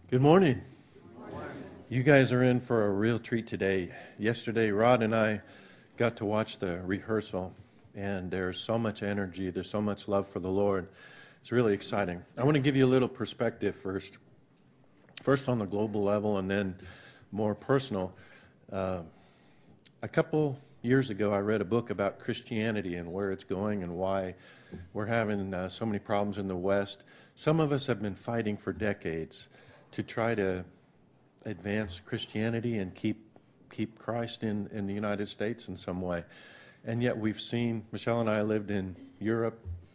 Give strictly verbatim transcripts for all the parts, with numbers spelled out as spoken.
Good morning. You guys are in for a real treat today. Yesterday, Rod and I got to watch the rehearsal, and there's so much energy, there's so much love for the Lord. It's really exciting. I want to give you a little perspective first. First on the global level, and then more personal. Uh, a couple years ago, I read a book about Christianity and where it's going and why we're having uh, so many problems in the West. Some of us have been fighting for decades to try to advance Christianity and keep keep Christ in, in the United States in some way. And yet we've seen, Michelle and I lived in Europe,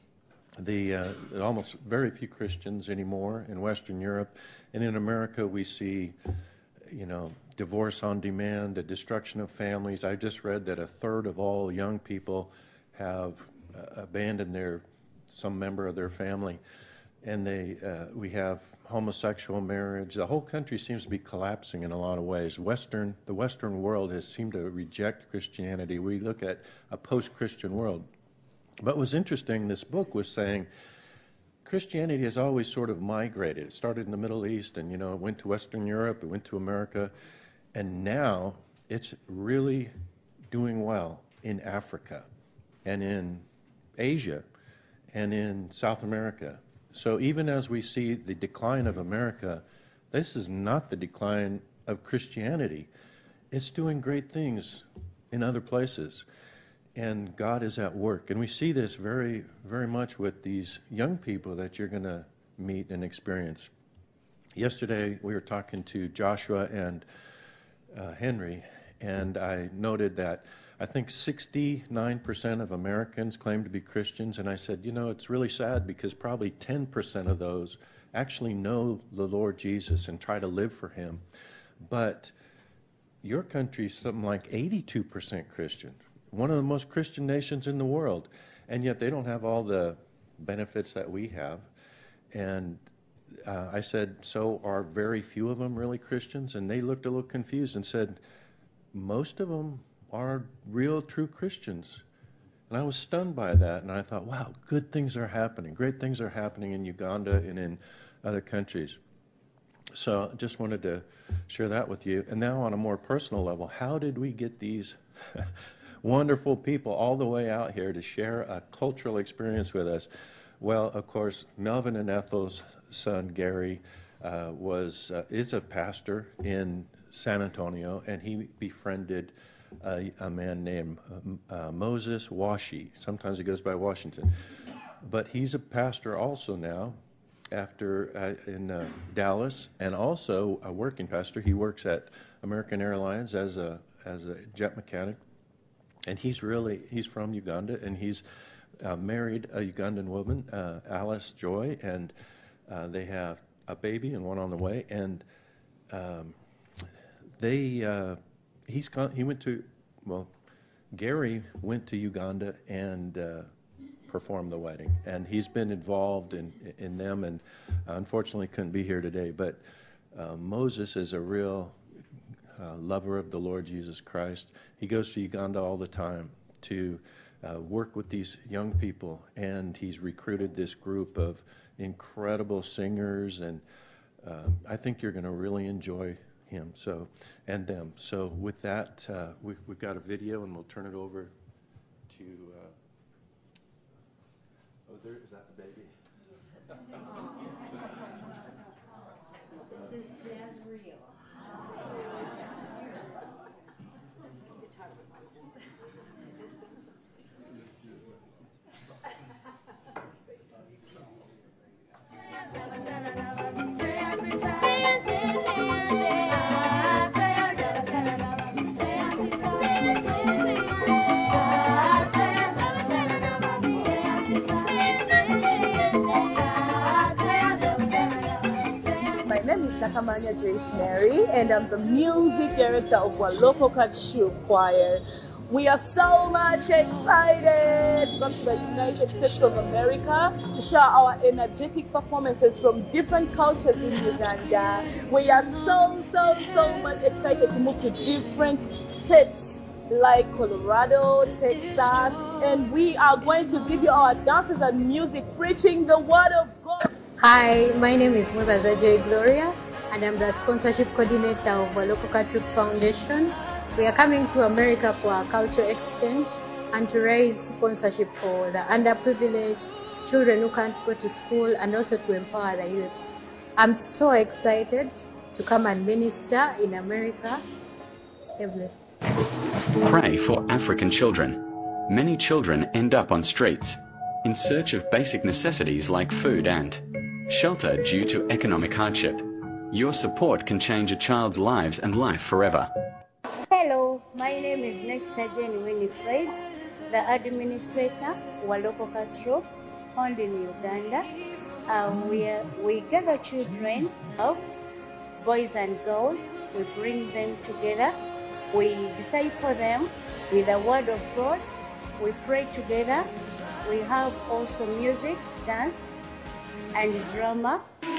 the uh, almost very few Christians anymore in Western Europe. And in America we see, you know, divorce on demand, the destruction of families. I just read that a third of all young people have uh, abandoned their some member of their family. And they, uh, we have homosexual marriage. The whole country seems to be collapsing in a lot of ways. Western, the Western world has seemed to reject Christianity. We look at a post-Christian world. But what's interesting, this book was saying Christianity has always sort of migrated. It started in the Middle East, and you know, it went to Western Europe, it went to America, and now it's really doing well in Africa and in Asia and in South America. So even as we see the decline of America, this is not the decline of Christianity. It's doing great things in other places, and God is at work. And we see this very, very much with these young people that you're going to meet and experience. Yesterday, we were talking to Joshua and uh, Henry, and I noted that I think sixty-nine percent of Americans claim to be Christians, and I said, you know, it's really sad because probably ten percent of those actually know the Lord Jesus and try to live for Him. But your country is something like eighty-two percent Christian, one of the most Christian nations in the world, and yet they don't have all the benefits that we have. And uh, I said, so are very few of them really Christians? And they looked a little confused and said, most of them are real, true Christians. And I was stunned by that, and I thought, wow, good things are happening. Great things are happening in Uganda and in other countries. So I just wanted to share that with you. And now on a more personal level, how did we get these wonderful people all the way out here to share a cultural experience with us? Well, of course, Melvin and Ethel's son, Gary, uh, was uh, is a pastor in San Antonio, and he befriended Uh, a man named uh, Moses Washi. Sometimes he goes by Washington. But he's a pastor also now after uh, in uh, Dallas, and also a working pastor. He works at American Airlines as a as a jet mechanic. And he's really, he's from Uganda, and he's uh, married a Ugandan woman, uh, Alice Joy, and uh, they have a baby and one on the way. And um, they... Uh, He's gone, he went to, well, Gary went to Uganda and uh, performed the wedding, and he's been involved in in them, and unfortunately couldn't be here today. But uh, Moses is a real uh, lover of the Lord Jesus Christ. He goes to Uganda all the time to uh, work with these young people, and he's recruited this group of incredible singers, and uh, I think you're going to really enjoy him so and them. So with that, uh, we, we've got a video, and we'll turn it over to. Uh, oh, there is that the baby. This is jazz real. My name is Nakamanya Grace Mary, and I'm the music director of Walokoka True Choir. We are so much excited to come to the United States of America to share our energetic performances from different cultures in Uganda. We are so, so, so much excited to move to different states like Colorado, Texas, and we are going to give you our dances and music preaching the word of God. Hi, my name is Muzaza Joy Gloria. and I'm the sponsorship coordinator of the Local Catholic Foundation. We are coming to America for a cultural exchange and to raise sponsorship for the underprivileged, children who can't go to school, and also to empower the youth. I'm so excited to come and minister in America. Stay blessed. Pray for African children. Many children end up on streets in search of basic necessities like food and shelter due to economic hardship. Your support can change a child's lives and life forever. Hello, my name is Nexta Jenny Winifred, the administrator of Local Catholic found in Uganda. Uh, we, are, we gather children of boys and girls, we bring them together, we disciple them with the word of God, we pray together, we have also music, dance, and drama.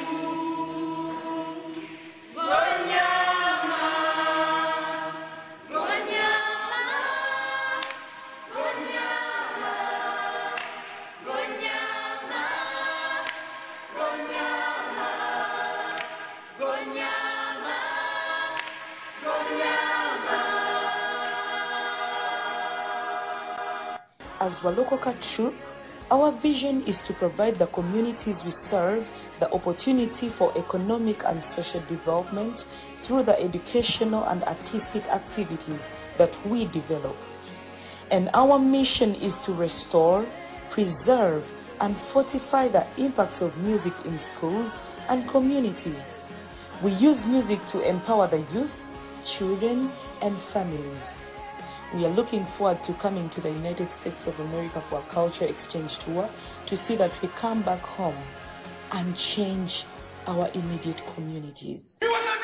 As Walokoka Troop, our vision is to provide the communities we serve the opportunity for economic and social development through the educational and artistic activities that we develop. And our mission is to restore, preserve, and fortify the impact of music in schools and communities. We use music to empower the youth, children, and families. We are looking forward to coming to the United States of America for a culture exchange tour to see that we come back home and change our immediate communities.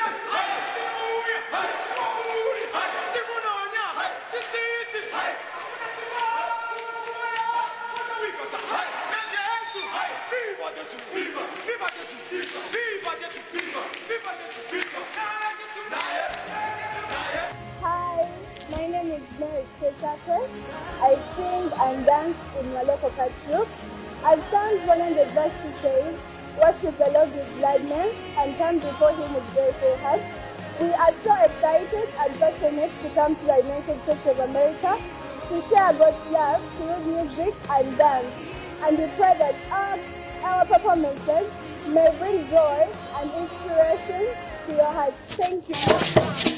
Hi, my name is Mary Chesake. I sing and dance in Walokoka Troop. As Psalms one hundred verse two says, worship the Lord with gladness and come before him with joyful hearts. We are so excited and passionate to come to the United States of America to share God's love through music and dance. And we pray that our, our performances may bring joy and inspiration to your hearts. Thank you.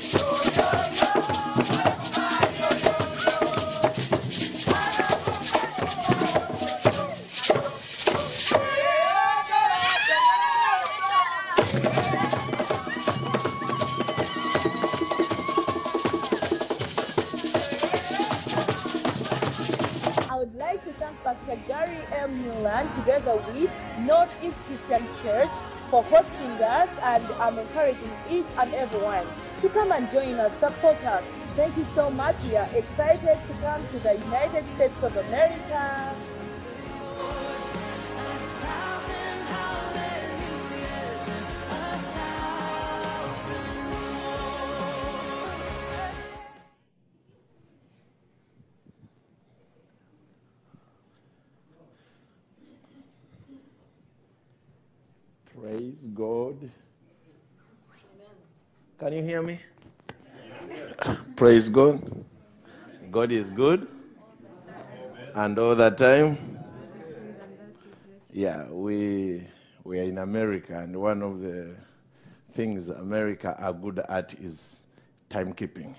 I would like to thank Pastor Gary M. Newland together with Northeast Christian Church for hosting us, and I'm encouraging each and everyone to come and join us, support us. Thank you so much. We are excited to come to the United States of America. Praise God. Can you hear me? Praise God. God is good. And all the time. Yeah, we we are in America, and one of the things America are good at is timekeeping.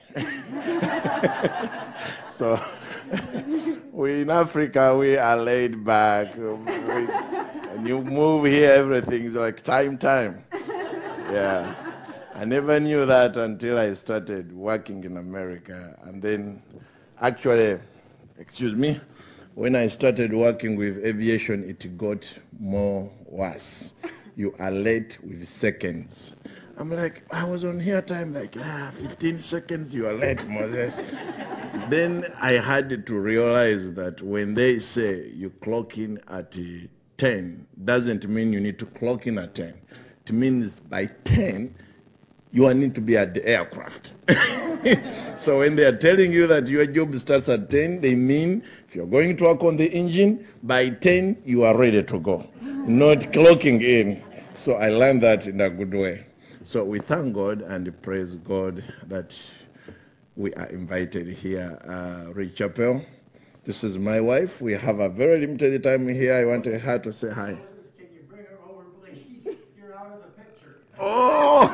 So we in Africa, we are laid back. We, and you move here, everything's like time, time. Yeah. I never knew that until I started working in America. And then, actually, excuse me, when I started working with aviation, it got more worse. You are late with seconds. I'm like, I was on here time, like, ah, fifteen seconds, you are late, Moses. Then I had to realize that when they say you clock in at ten, doesn't mean you need to clock in at ten. It means by ten, you need to be at the aircraft. So when they are telling you that your job starts at ten, they mean if you're going to work on the engine, by ten, you are ready to go. Not clocking in. So I learned that in a good way. So we thank God and praise God that we are invited here. Uh, Ridge Chapel, this is my wife. We have a very limited time here. I want her to say hi. Can you bring her over, please? You're out of the picture. Oh!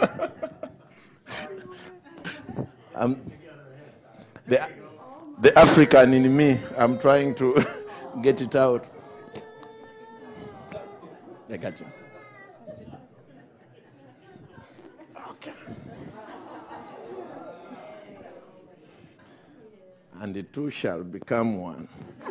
um, the, the African in me, I'm trying to get it out. I got you. Okay. And the two shall become one.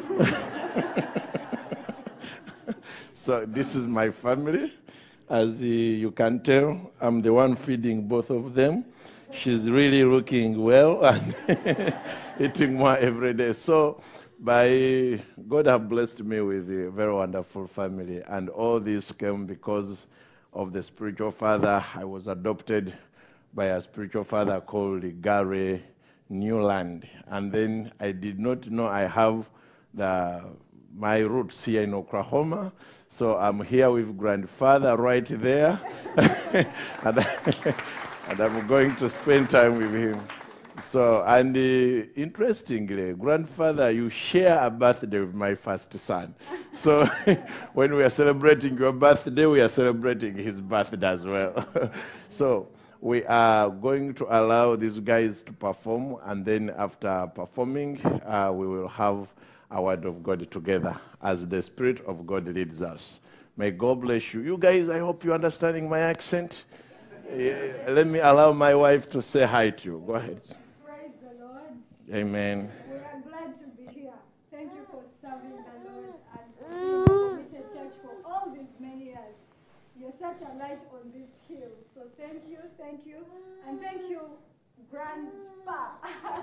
So this is my family. As uh, you can tell, I'm the one feeding both of them. She's really looking well and eating more every day. So by God have blessed me with a very wonderful family. And all this came because of the spiritual father. I was adopted by a spiritual father called Gary Newland. And then I did not know I have the my roots here in Oklahoma. So I'm here with grandfather right there. and, and I'm going to spend time with him. So, and uh, interestingly, grandfather, you share a birthday with my first son. So when we are celebrating your birthday, we are celebrating his birthday as well. So we are going to allow these guys to perform, and then after performing, uh, we will have a word of God together as the Spirit of God leads us. May God bless you. You guys, I hope you're understanding my accent. Yeah, let me allow my wife to say hi to you. Go ahead. Praise the Lord. Amen. We are glad to be here. Thank you for serving the Lord and for being a committed church for all these many years. You're such a light on this hill. So thank you, thank you, and thank you, Grandpa.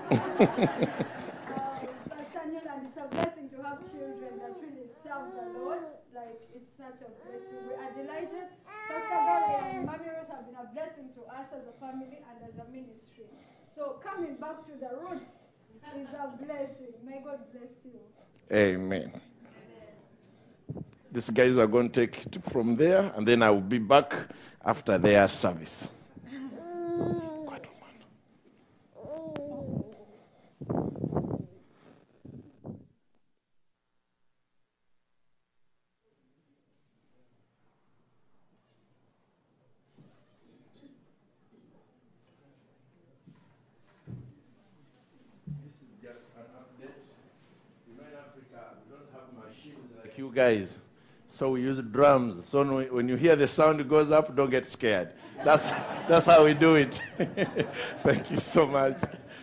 uh, Pastor Neil, and it's a blessing to have children that really serve the Lord. Like, it's such a blessing. We are delighted. Pastor Gary and Mommy Rose have been a blessing to us as a family and as a ministry. So coming back to the roots is a blessing. May God bless you. Amen. These guys are going to take it from there, and then I will be back after their service. Like you guys, so we use drums. So when you hear the sound goes up, don't get scared. That's that's how we do it. Thank you so much.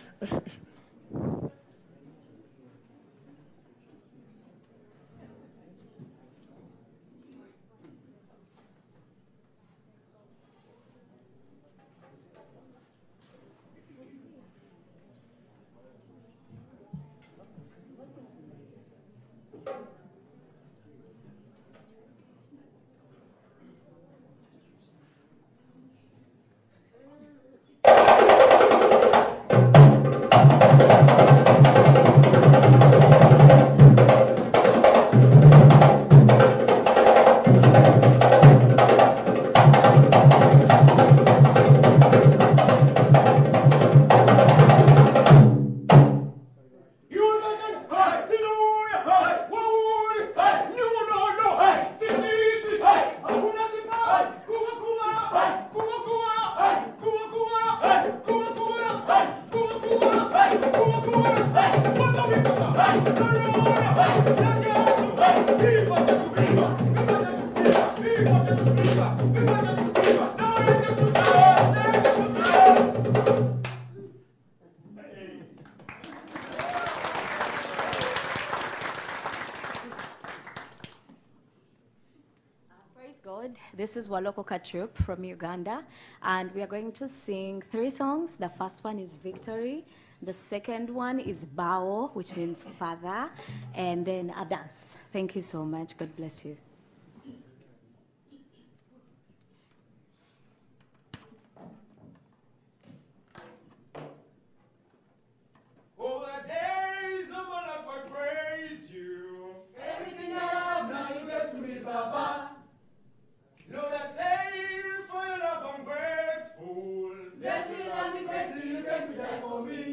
God. This is Walokoka Troop from Uganda, and we are going to sing three songs. The first one is Victory, the second one is Bao, which means Father, and then a dance. Thank you so much. God bless you. Oh, the days of my life I praise you. Everything I have now you gave to me, Baba. Lord, I say for your love I'm grateful.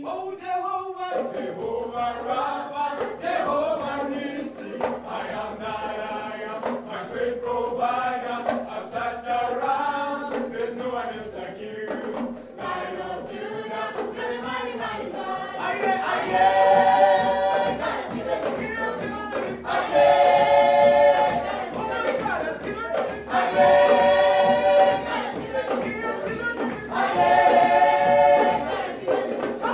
Oh, Jehovah, Jehovah Rapha, Jehovah Nissi, I am that I am, my great provider. I've searched around, there's no one else like you. Lion of Judah, you're the mighty, mighty God. Aye, aye, aye. God has given me victory. Aye, oh my God has given me victory. Aye, God has given me victory. Aye, God has given me victory.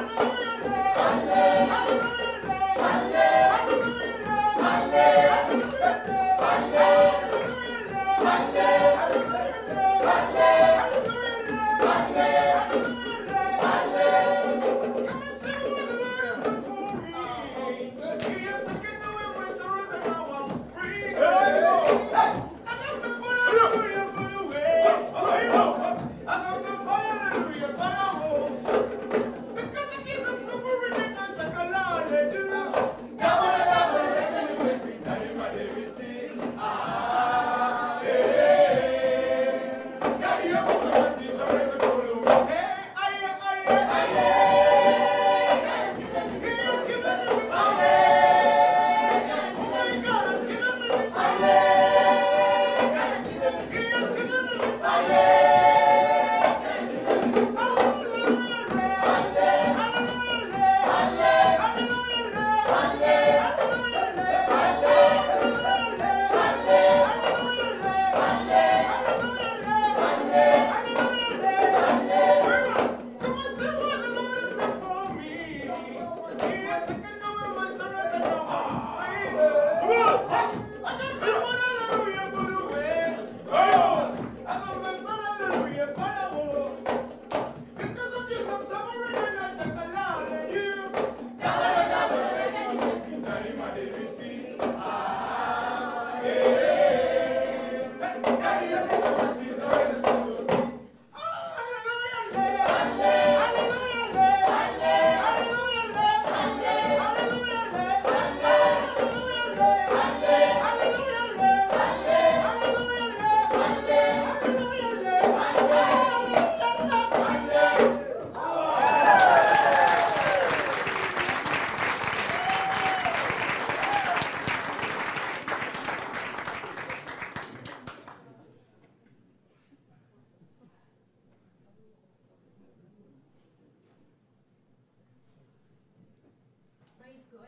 Praise God.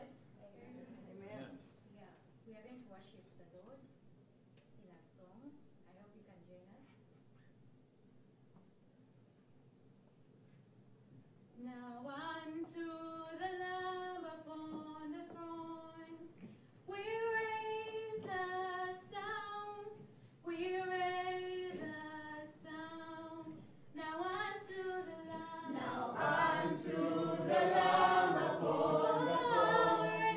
Amen. Yeah, we are going to worship the Lord in a song. I hope you can join us. Now unto the Lamb upon the throne, we raise a sound, we raise a sound. Now unto the Lamb, now unto the Lamb upon the throne.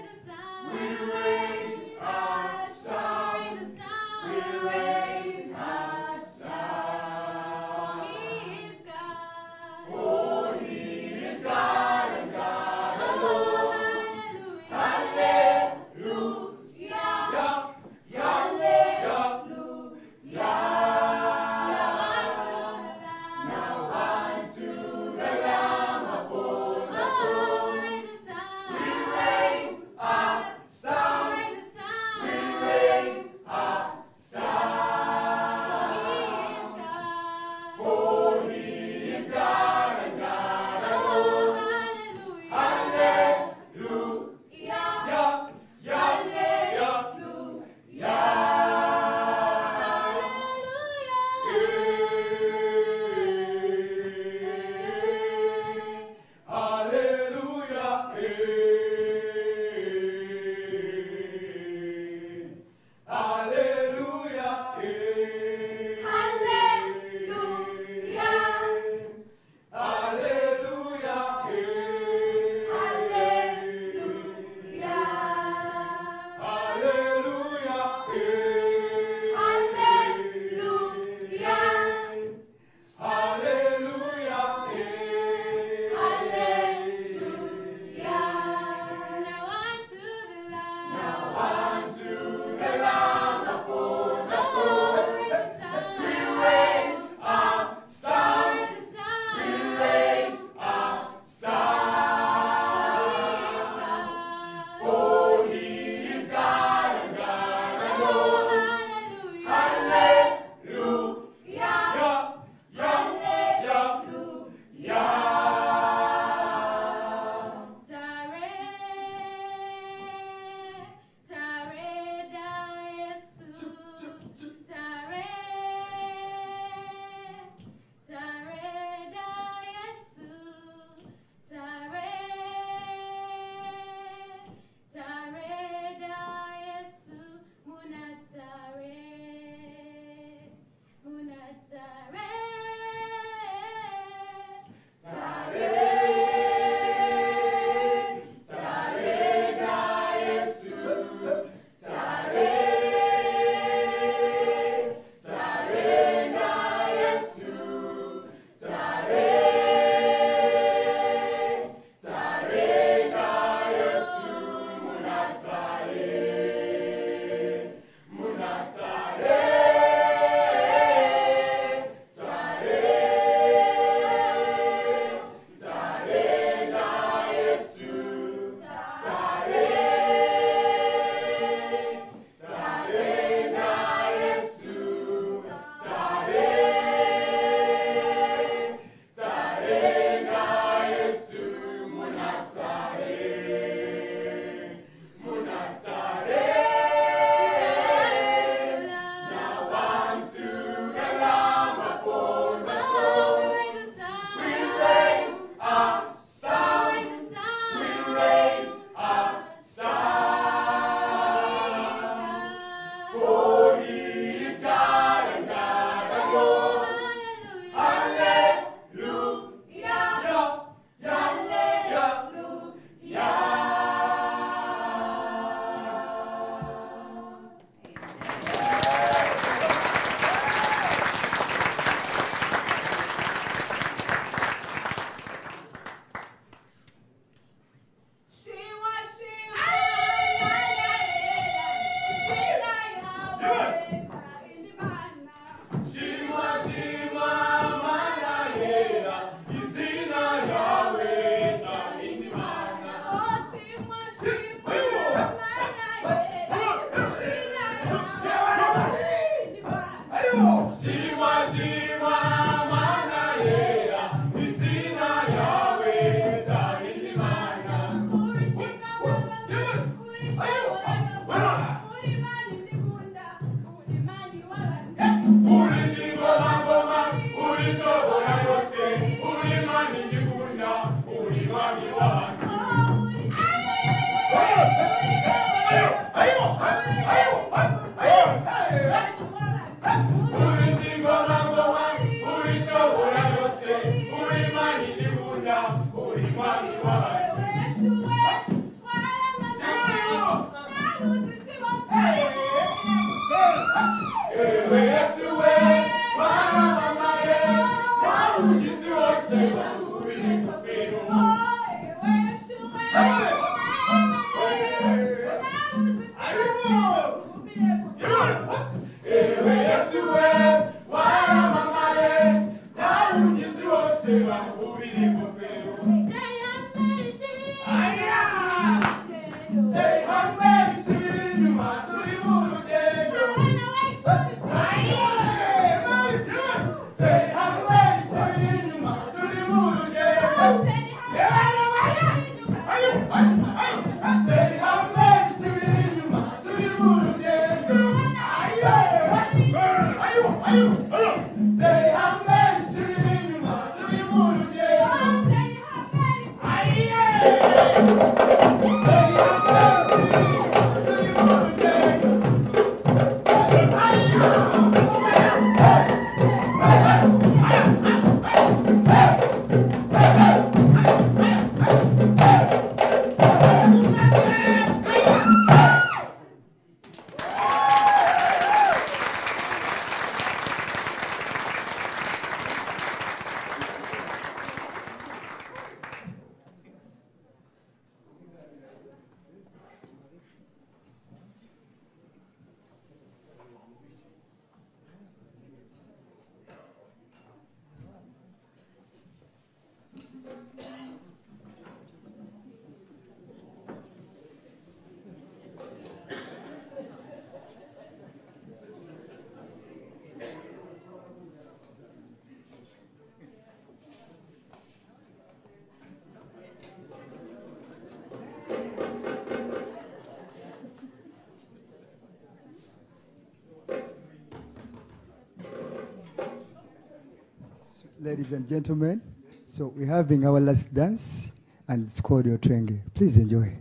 Ladies and gentlemen, so we're having our last dance, and it's called Your Twenge. Please enjoy.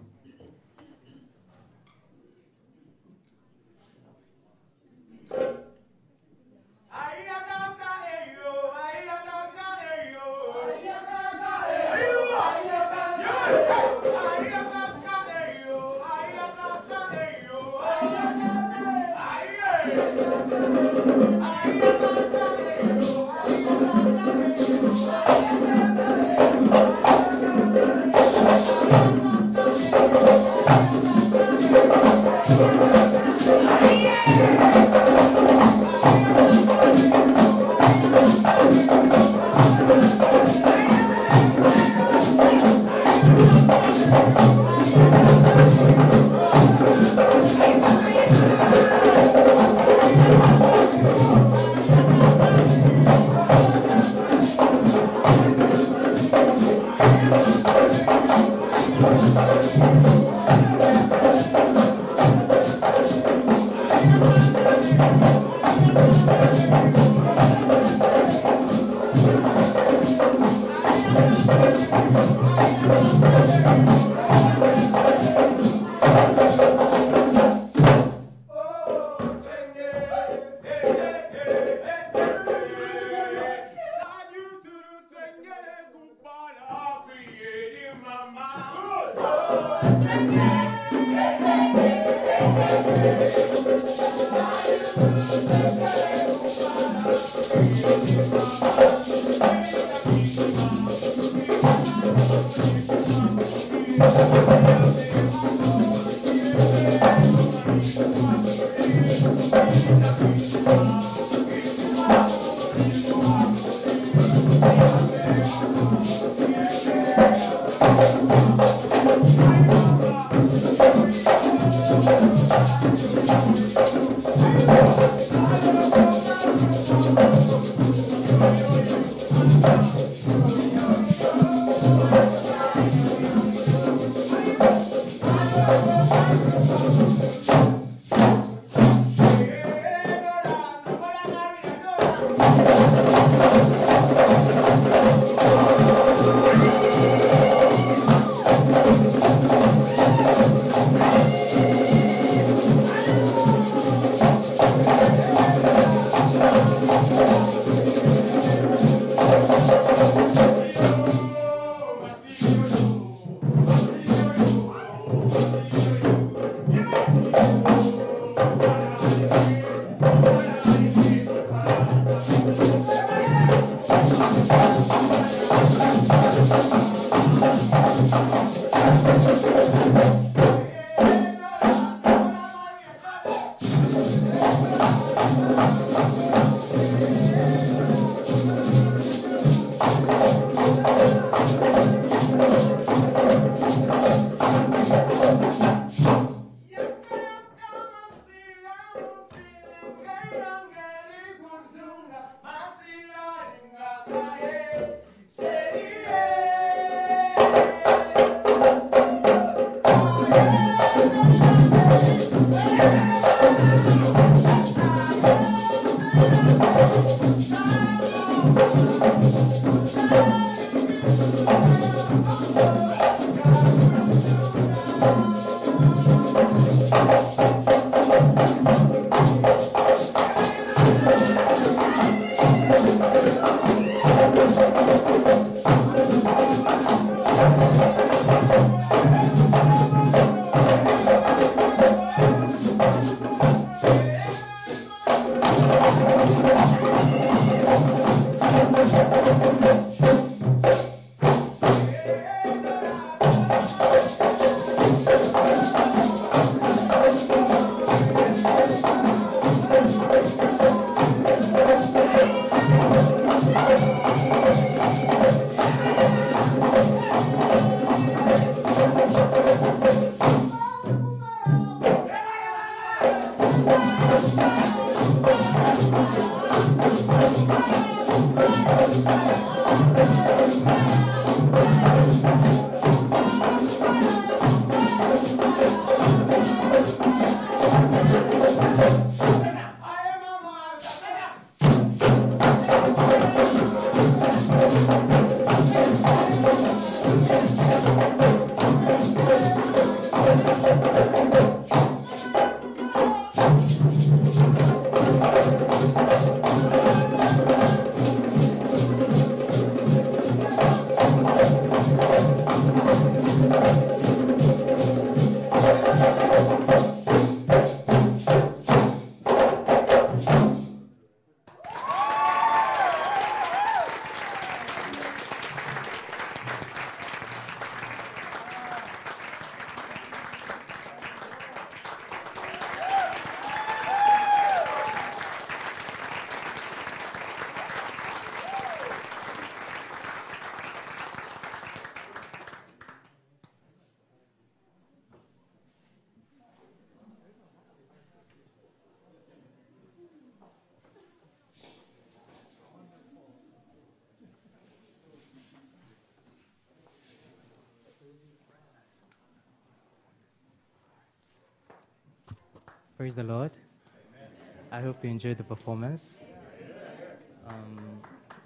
Praise the Lord. I hope you enjoyed the performance. Um,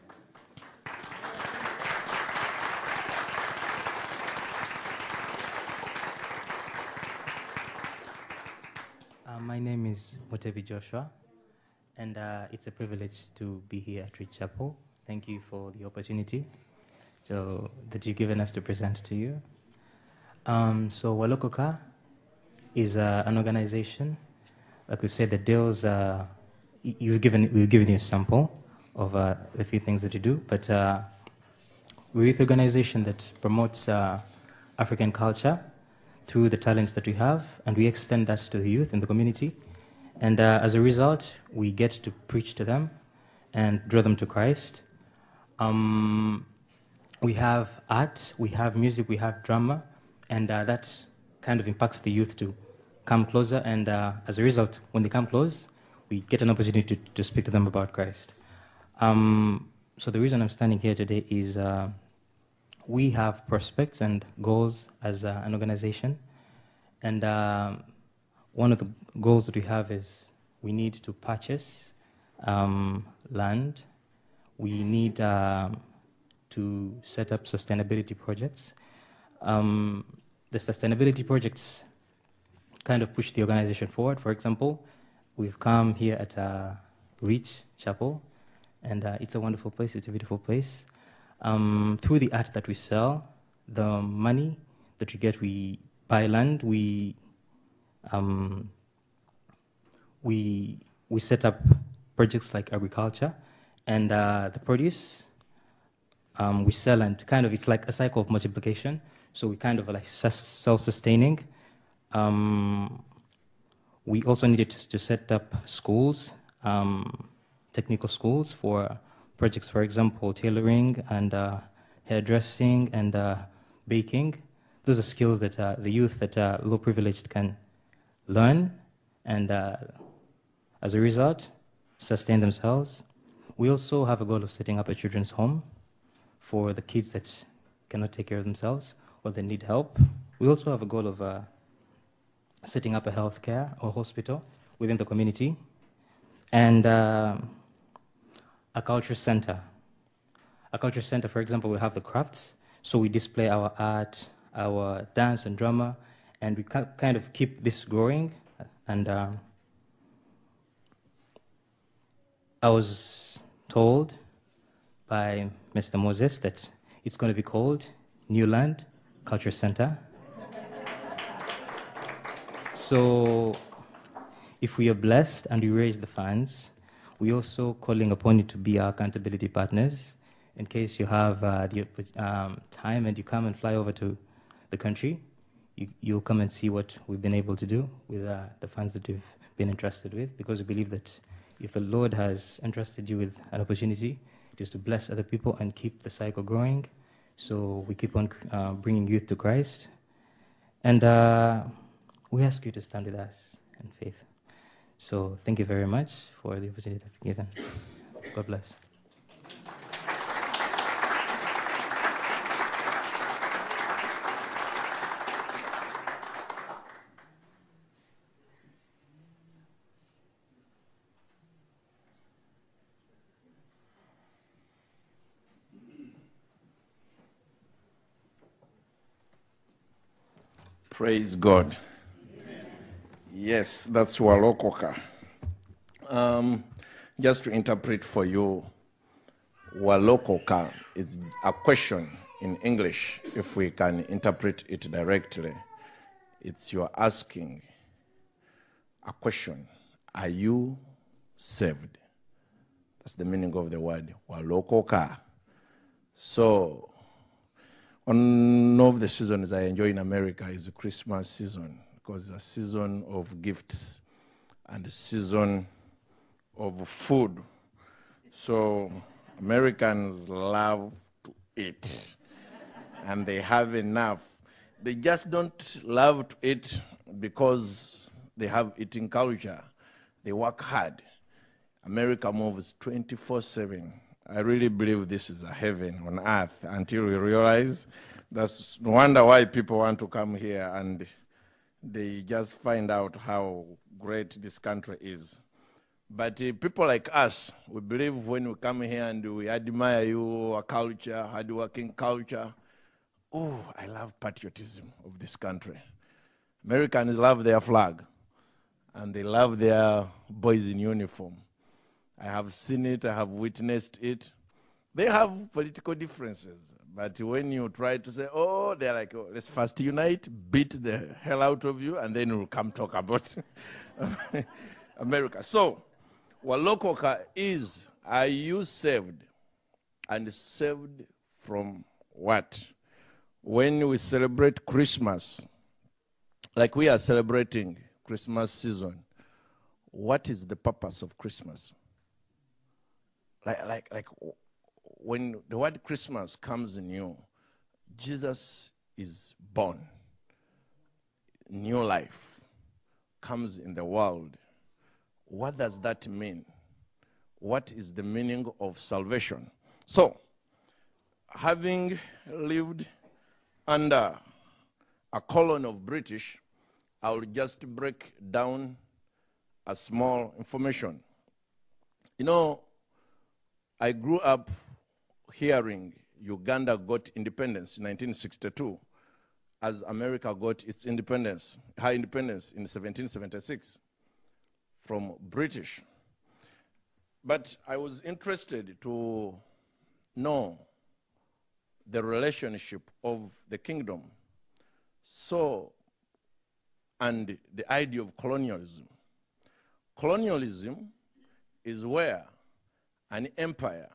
uh, my name is Motevi Joshua, and uh, it's a privilege to be here at Reach Chapel. Thank you for the opportunity so, that you've given us to present to you. Um, so Walokoka is uh, an organization, like we've said, that deals. Uh, you've given we've given you a sample of uh, a few things that you do, but uh, we're a youth organization that promotes uh, African culture through the talents that we have, and we extend that to the youth in the community. And uh, as a result, we get to preach to them and draw them to Christ. Um, we have art, we have music, we have drama, and uh, that kind of impacts the youth to come closer. And uh, as a result, when they come close, we get an opportunity to, to speak to them about Christ. Um, so the reason I'm standing here today is uh, we have prospects and goals as uh, an organization. And uh, one of the goals that we have is we need to purchase um, land. We need uh, to set up sustainability projects. Um, the sustainability projects kind of push the organization forward. For example, we've come here at uh, Reach Chapel, and uh, it's a wonderful place. It's a beautiful place. Um, through the art that we sell, the money that we get, we buy land, we um, we we set up projects like agriculture, and uh, the produce um, we sell, and kind of it's like a cycle of multiplication. So we kind of like self-sustaining. Um, we also needed to set up schools, um, technical schools for projects, for example, tailoring and uh, hairdressing and uh, baking. Those are skills that uh, the youth that are low privileged can learn and uh, as a result sustain themselves. We also have a goal of setting up a children's home for the kids that cannot take care of themselves or they need help. We also have a goal of uh, setting up a healthcare or hospital within the community, and uh, a culture center. A culture center, for example, we have the crafts, so we display our art, our dance and drama, and we kind of keep this growing. And uh, I was told by Mister Moses that it's going to be called Newland Culture Center. So if we are blessed and we raise the funds, we're also calling upon you to be our accountability partners. In case you have uh, the um, time and you come and fly over to the country, you, you'll come and see what we've been able to do with uh, the funds that we've been entrusted with, because we believe that if the Lord has entrusted you with an opportunity, it is to bless other people and keep the cycle growing. So we keep on uh, bringing youth to Christ. And uh, we ask you to stand with us in faith. So thank you very much for the opportunity that you've given. God bless. Praise God. Amen. Yes, that's Walokoka. Um, just to interpret for you, Walokoka is a question in English, if we can interpret it directly. It's you're asking a question. Are you saved? That's the meaning of the word Walokoka. So, one of the seasons I enjoy in America is the Christmas season, because it's a season of gifts and a season of food. So Americans love to eat, and they have enough. They just don't love to eat because they have eating culture. They work hard. America moves twenty-four seven. I really believe this is a heaven on earth until we realize. That's no wonder why people want to come here and they just find out how great this country is. But uh, people like us, we believe when we come here and we admire you, our culture, hard-working culture. Oh, I love patriotism of this country. Americans love their flag, and they love their boys in uniform. I have seen it, I have witnessed it. They have political differences, but when you try to say, oh, they're like, oh, let's first unite, beat the hell out of you, and then we'll come talk about America. So, Walokoka is, are you saved? And saved from what? When we celebrate Christmas, like we are celebrating Christmas season, what is the purpose of Christmas? Like, like, like when the word Christmas comes in you, Jesus is born. New life comes in the world. What does that mean? What is the meaning of salvation? So, having lived under a colony of British, I will just break down a small information. You know, I grew up hearing Uganda got independence in nineteen sixty-two, as America got its independence, high independence in seventeen seventy-six from British. But I was interested to know the relationship of the kingdom, so, and the idea of colonialism. Colonialism is where an empire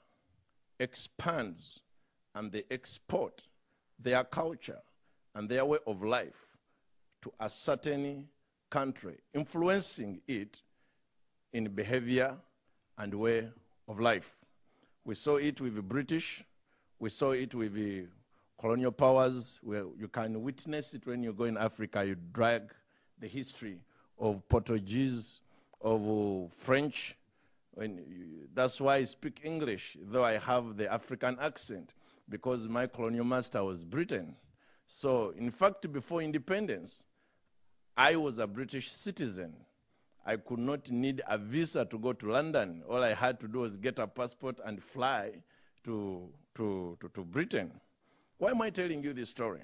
expands and they export their culture and their way of life to a certain country, influencing it in behavior and way of life. We saw it with the British. We saw it with the colonial powers, where you can witness it when you go in Africa. You drag the history of Portuguese, of French. When you, that's why I speak English, though I have the African accent, because my colonial master was Britain. So, in fact, before independence, I was a British citizen. I could not need a visa to go to London. All I had to do was get a passport and fly to, to, to, to Britain. Why am I telling you this story?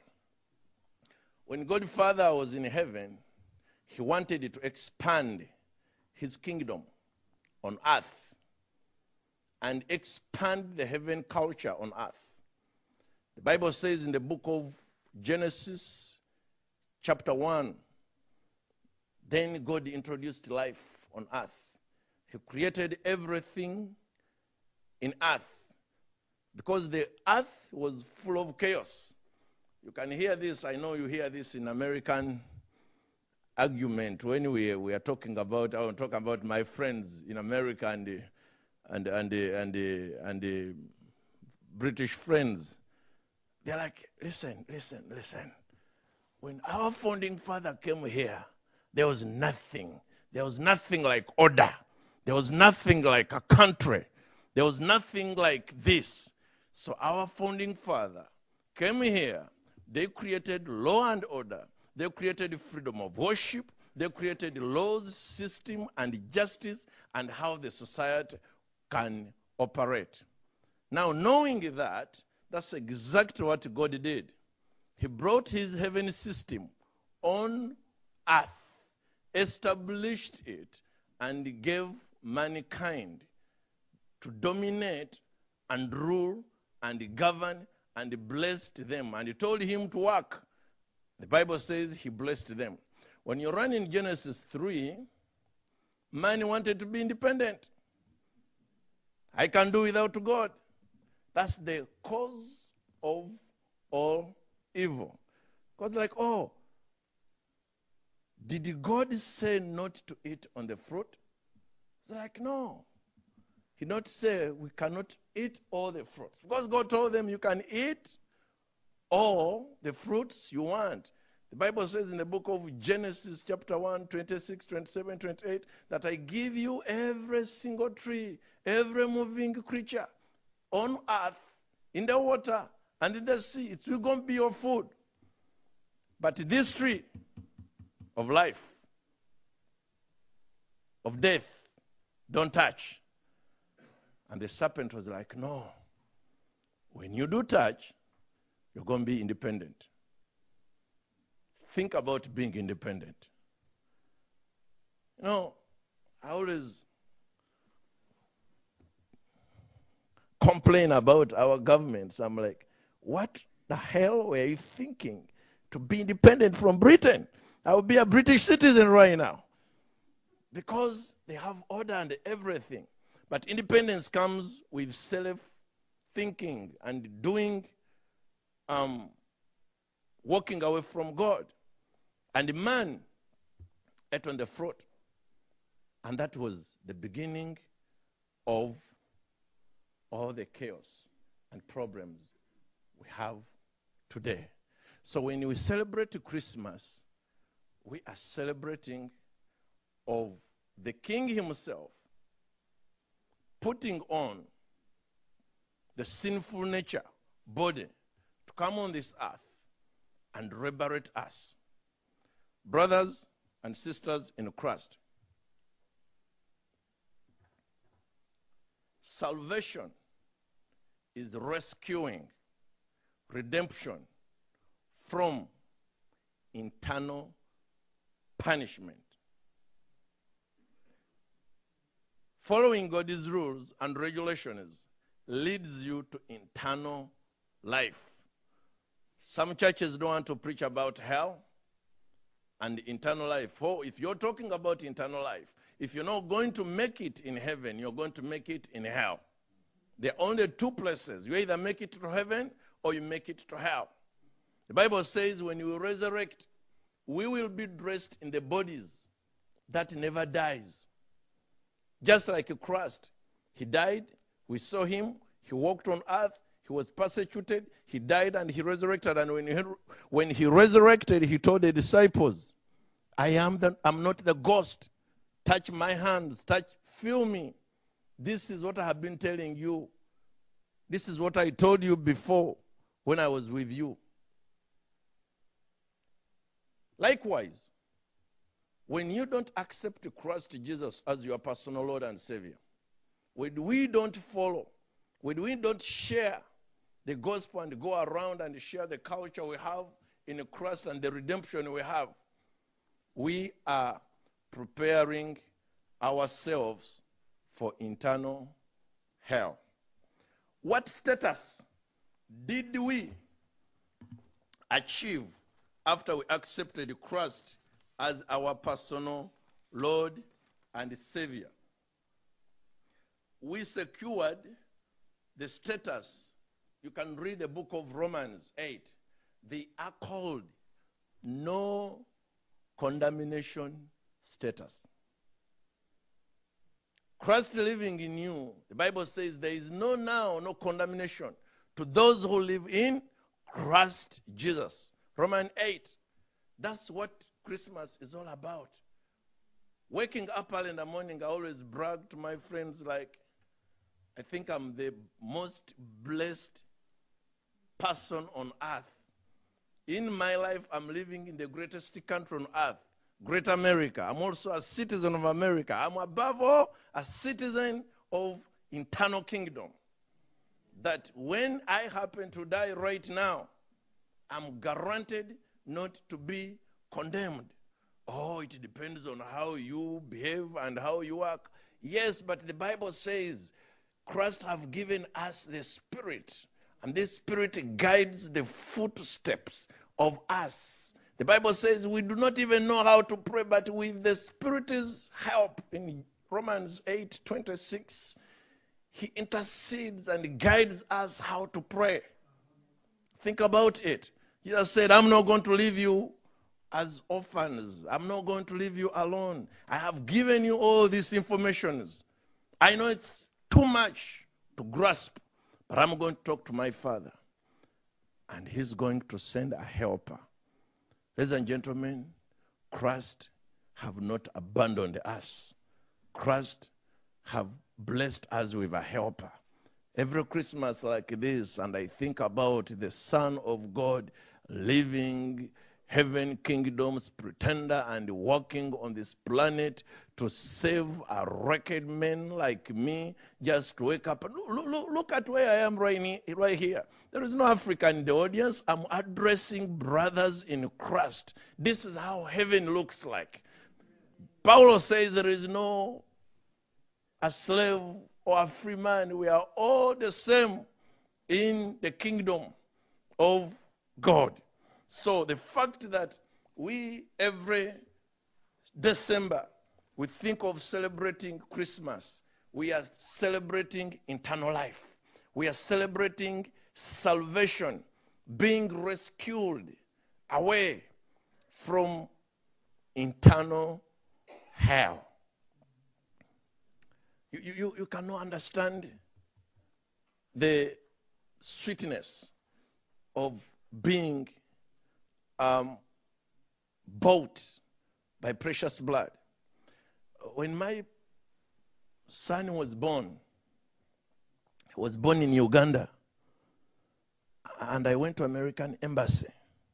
When Godfather was in heaven, he wanted to expand his kingdom on earth and expand the heaven culture on earth. The Bible says in the book of Genesis, chapter one, then God introduced life on earth. He created everything in earth because the earth was full of chaos. You can hear this, I know you hear this in American argument when we, we are talking about, I want to talk about my friends in America and the, and, and, the, and, the, and the British friends. They're like, listen, listen, listen. When our founding father came here, there was nothing. There was nothing like order. There was nothing like a country. There was nothing like this. So our founding father came here. They created law and order. They created freedom of worship. They created laws, system, and justice, and how the society can operate. Now, knowing that, that's exactly what God did. He brought his heavenly system on earth, established it, and gave mankind to dominate and rule and govern and blessed them. And he told him to work. The Bible says he blessed them. When you run in Genesis three, man wanted to be independent. I can do without God. That's the cause of all evil. Because like, oh, did God say not to eat on the fruit? It's like, no. He did not say we cannot eat all the fruits. Because God told them you can eat all the fruits you want. The Bible says in the book of Genesis chapter one, twenty-six, twenty-seven, twenty-eight, that I give you every single tree, every moving creature on earth, in the water, and in the sea. It's going to be your food. But this tree, of life, of death. Don't touch. And the serpent was like, no. When you do touch, you're going to be independent. Think about being independent. You know, I always complain about our governments. I'm like, what the hell were you thinking to be independent from Britain? I would be a British citizen right now. Because they have order and everything. But independence comes with self-thinking and doing, um, walking away from God. And man ate on the fruit. And that was the beginning of all the chaos and problems we have today. So when we celebrate Christmas, we are celebrating of the King himself putting on the sinful nature, body, to come on this earth and liberate us. Brothers and sisters in Christ, salvation is rescuing, redemption from internal punishment. Following God's rules and regulations leads you to internal life. Some churches don't want to preach about hell and internal life. Oh, if you're talking about internal life, if you're not going to make it in heaven, you're going to make it in hell. There are only two places. You either make it to heaven or you make it to hell. The Bible says when you resurrect, we will be dressed in the bodies that never dies. Just like Christ. He died, we saw him, he walked on earth, he was persecuted, he died and he resurrected. And when he, when he resurrected, he told the disciples, I am the, I'm not the ghost. Touch my hands, touch, feel me. This is what I have been telling you. This is what I told you before when I was with you. Likewise, when you don't accept Christ Jesus as your personal Lord and Savior, when we don't follow, when we don't share the gospel and go around and share the culture we have in Christ and the redemption we have, we are preparing ourselves for internal hell. What status did we achieve after we accepted Christ as our personal Lord and Savior? We secured the status. You can read the book of Romans eight. They are called no condemnation status. Christ living in you, the Bible says there is no now, no condemnation to those who live in Christ Jesus. Romans eight. That's what Christmas is all about. Waking up early in the morning, I always brag to my friends like, I think I'm the most blessed person on earth. In my life, I'm living in the greatest country on earth, Great America. I'm also a citizen of America. I'm above all a citizen of eternal kingdom. That when I happen to die right now, I'm guaranteed not to be condemned. Oh, it depends on how you behave and how you work. Yes, but the Bible says Christ have given us the Spirit, and this Spirit guides the footsteps of us. The Bible says we do not even know how to pray, but with the Spirit's help, in Romans eight twenty-six, he intercedes and guides us how to pray. Think about it. Jesus said, I'm not going to leave you as orphans. I'm not going to leave you alone. I have given you all these informations. I know it's too much to grasp, but I'm going to talk to my Father, and he's going to send a helper. Ladies and gentlemen, Christ have not abandoned us. Christ have blessed us with a helper. Every Christmas like this, and I think about the Son of God living heaven kingdom's pretender and walking on this planet to save a wrecked man like me, just to wake up. Look, look, look at where I am right, right here. There is no Africa in the audience. I'm addressing brothers in Christ. This is how heaven looks like. Paulo says there is no a slave or a free man. We are all the same in the kingdom of God. So the fact that we every December we think of celebrating Christmas, we are celebrating eternal life. We are celebrating salvation, being rescued away from eternal hell. You, you, you cannot understand the sweetness of being um, bought by precious blood. When my son was born, he was born in Uganda, and I went to American Embassy.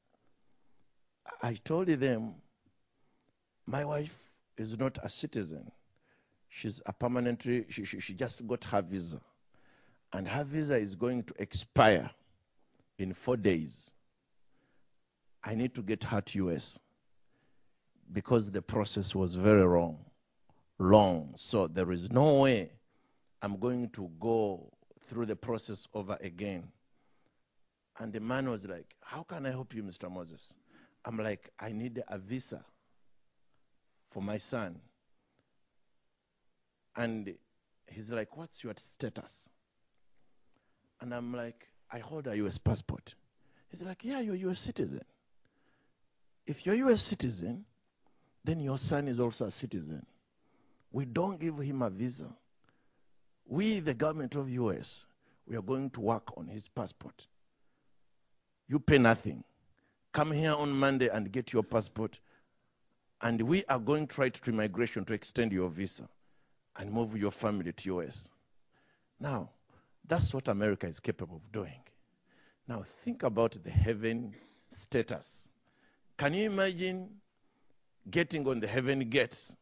I told them, my wife is not a citizen. She's a permanently, she, she, she just got her visa. And her visa is going to expire in four days. I need to get her to U S because the process was very wrong, long. So there is no way I'm going to go through the process over again. And the man was like, how can I help you, Mister Moses? I'm like, I need a visa for my son. And he's like, what's your status? And I'm like, I hold a U S passport. He's like, yeah, you're a U S citizen. If you're a U S citizen, then your son is also a citizen. We don't give him a visa. We, the government of U S, we are going to work on his passport. You pay nothing. Come here on Monday and get your passport. And we are going to try to immigration to extend your visa and move your family to U S. Now, that's what America is capable of doing. Now, think about the heaven status. Can you imagine getting on the heaven gates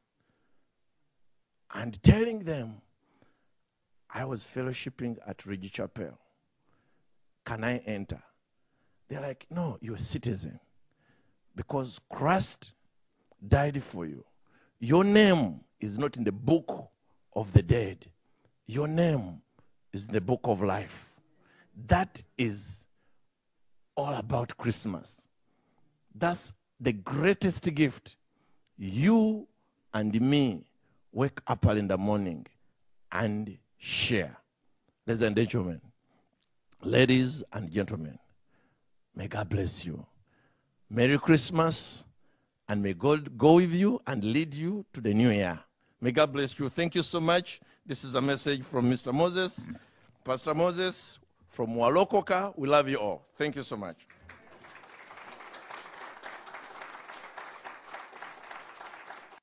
and telling them, I was fellowshipping at Reggie Chapel. Can I enter? They're like, no, you're a citizen. Because Christ died for you. Your name is not in the book of the dead. Your name is in the book of life. That is all about Christmas. That's the greatest gift. You and me wake up early in the morning and share. Ladies and gentlemen, ladies and gentlemen, may God bless you. Merry Christmas, and may God go with you and lead you to the new year. May God bless you. Thank you so much. This is a message from Mister Moses. Pastor Moses from Walokoka. We love you all. Thank you so much.